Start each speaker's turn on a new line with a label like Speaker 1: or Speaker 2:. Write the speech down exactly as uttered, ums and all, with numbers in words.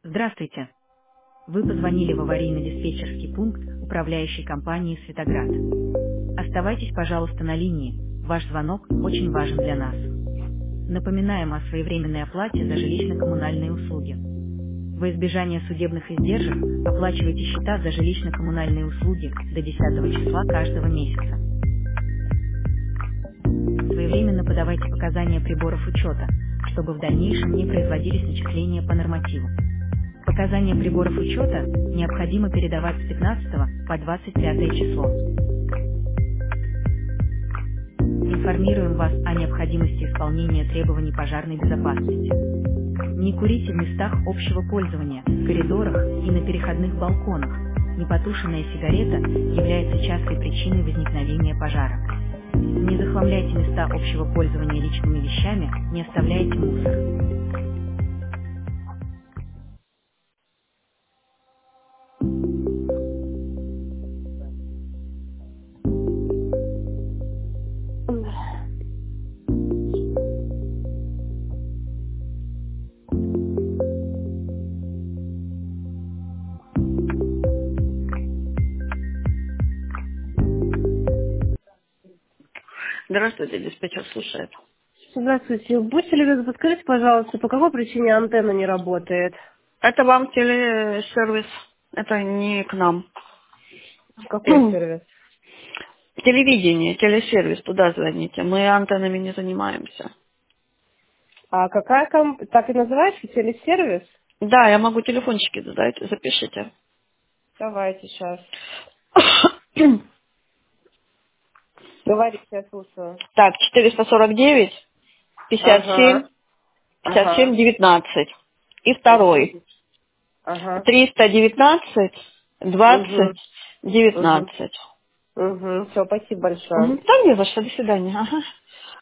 Speaker 1: Здравствуйте. Вы позвонили в аварийно-диспетчерский пункт управляющей компании «Светоград». Оставайтесь, пожалуйста, на линии. Ваш звонок очень важен для нас. Напоминаем о своевременной оплате за жилищно-коммунальные услуги. Во избежание судебных издержек оплачивайте счета за жилищно-коммунальные услуги до десятого числа каждого месяца. Своевременно подавайте показания приборов учета, чтобы в дальнейшем не производились начисления по нормативу. Показания приборов учета необходимо передавать с пятнадцатого по двадцать пятое число. Информируем вас о необходимости исполнения требований пожарной безопасности. Не курите в местах общего пользования, в коридорах и на переходных балконах. Непотушенная сигарета является частой причиной возникновения пожара. Не захламляйте места общего пользования личными вещами, не оставляйте мусор. Здравствуйте, диспетчер слушает.
Speaker 2: Здравствуйте. Будьте любезны, подскажите, пожалуйста, по какой причине антенна не работает?
Speaker 1: Это вам телесервис, это не к нам.
Speaker 2: Какой сервис?
Speaker 1: Телевидение, телесервис, туда звоните. Мы антеннами не занимаемся.
Speaker 2: А какая комп... Так и называется? Телесервис?
Speaker 1: Да, я могу телефончики задать, запишите.
Speaker 2: Давайте сейчас. Говорите, я слушаю.
Speaker 1: Так, четыреста сорок девять, пятьдесят семь,
Speaker 2: Ага.
Speaker 1: пятьдесят семь,
Speaker 2: Ага.
Speaker 1: девятнадцать. И второй.
Speaker 2: Ага.
Speaker 1: триста девятнадцать,
Speaker 2: Угу.
Speaker 1: двадцать,
Speaker 2: Угу.
Speaker 1: девятнадцать.
Speaker 2: Угу. Все, спасибо большое.
Speaker 1: Угу. Да не за что, до свидания. Ага.